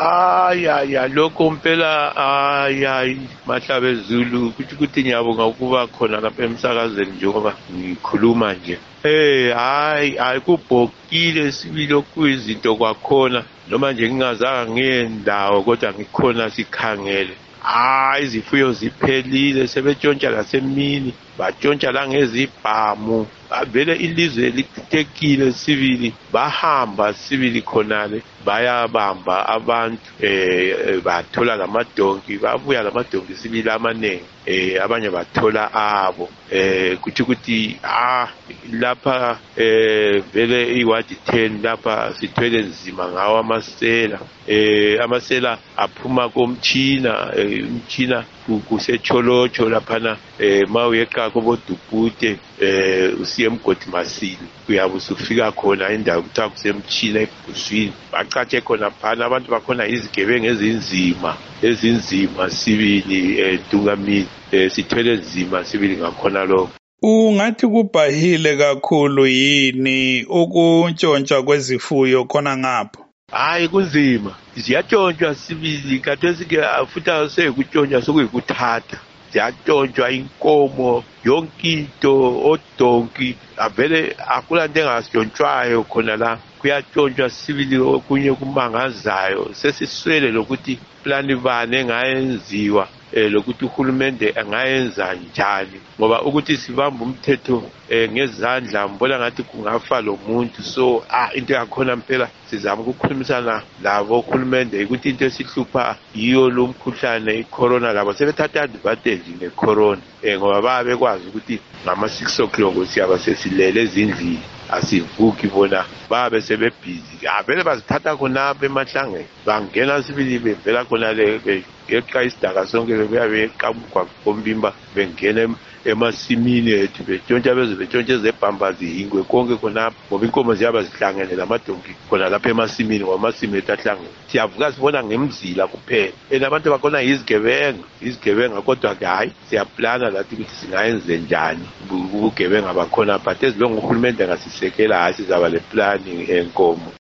Lokho mpela Mahlabe Zulu kuthi ngiyabonga ukuba khona lapha emsakazweni njengoba ngikhuluma nje. Kubhokile sibili okuyizinto kwakhona noma nje ngingazange ngiye ndawo kodwa ngikhona sikhangele. Izifuyo ziphelile sebetshontsha lasemini batshontsha la ngezibhamu vele ilizwe lichithekile sibili bahamba sibili khonale bayabamba abantu bathola lamadonki babuya lamadonki sibili amanengi abanye bathola abo kuthi ukuthi lapha vele iwadi 10 lapha sithwele nzima ngawo amasela aphuma komtshina umtshina kusecholocho laphana mawuyeqa kobodupute usiye emgodi masili uyabe usufika khona indawo kuthiwa kusemtshina ebhuswini bacatshe khona phana abantu bakhona izigebengu ezinzima sibili Dungamini sithwele nzima sibili ngakhona lokho. Ungathi kubhahile kakhulu yini ukuntshontsha kwezifuyo khona ngapho? Kunzima ziyatshontshwa sibili khathesi ke futhi asekuntshontsha sokuyikuthatha ziyatshontshwa inkomo yonke into odonki avele akulanto engasitshontshwayo khona la kuyatshontshwa sibili okunye kumangazayo sesiswele lokuthi plani bani engayenziwa lokuthi uhulumende angayenza njani ngoba ukuthi sibamba umthetho ngezandla mbona ngathi kungafa lo muntu so into yakhona mpela sizama ukukhulumisana labo uhulumende ukuthi into esihlupha yiyo lo mkhuhlane icorona labo sebethatha advantage ngecorona ngoba babekwazi ukuthi ngama 6 o'clock siyaba sesilele ezindlini asivuki bona babe sebebhizi vele bazithatha khonapha emahlangeni bangena sibili bevela khona yeqa isidaka sonke bebuya beqamuka kombimba bengena emasimini ethu betshontsha ezebhamba zihingwe konke khonapha ngoba inkomo ziyaba zihlangene lamadonki khona lapha emasimini ngoba amasimi ethu ahlangene siyavuka sibona ngemzila kuphela abantu bakhona izigebenga kodwa ke siyaplana lathi ukuthi singayenze njani ubugebenga bakhona but ezilonga uhulumende angasisekela sizaba le plani enkomo.